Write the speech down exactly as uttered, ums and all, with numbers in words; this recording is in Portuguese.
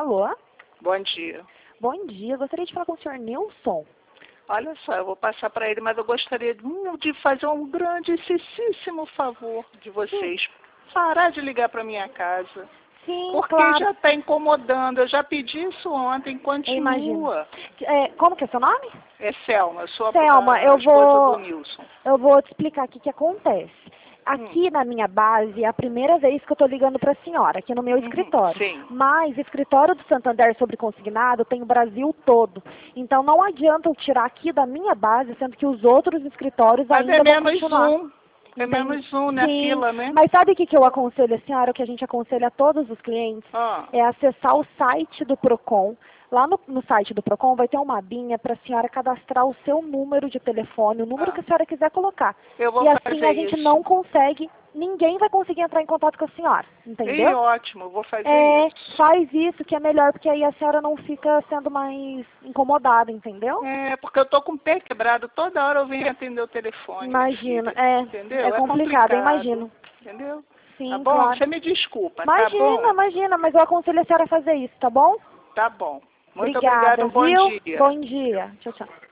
Alô? Bom dia. Bom dia, gostaria de falar com o senhor Nilson. Olha só, eu vou passar para ele, mas eu gostaria de, hum, de fazer um grandíssimo favor de vocês. Parar de ligar para minha casa. Sim, Porque claro. já está incomodando. Eu já pedi isso ontem, Eu imagino. continua. É, como que é seu nome? É Selma, eu sou a, Selma, a eu esposa vou, do Nilson. eu vou te explicar aqui o que acontece. Aqui Hum. na minha base é a primeira vez que eu estou ligando para a senhora, aqui no meu Uhum, escritório. sim. Mas o escritório do Santander sobre consignado tem o Brasil todo. Então não adianta eu tirar aqui da minha base, sendo que os outros escritórios Mas ainda é vão menos continuar. um. É Entende? menos um na Sim, fila, né? mas sabe o que, que eu aconselho a senhora, o que a gente aconselha a todos os clientes? Ah. É acessar o site do Procon. Lá no, no site do Procon vai ter uma abinha para a senhora cadastrar o seu número de telefone, o número Ah. que a senhora quiser colocar. Eu vou E assim fazer a gente isso. não consegue, ninguém vai conseguir entrar em contato com a senhora, E entendeu? ótimo, vou fazer É, isso. faz isso que é melhor, porque aí a senhora não fica sendo mais incomodada, entendeu? É, porque eu tô com o pé quebrado, toda hora eu venho atender o telefone. Imagina, filha, é, entendeu? é complicado, eu imagino. Entendeu? Sim, Tá bom? claro. Você me desculpa, tá Imagina, bom? imagina, mas eu aconselho a senhora a fazer isso, tá bom? Tá bom. Muito Obrigada, obrigada, um bom viu? dia. Bom dia. Tchau, tchau.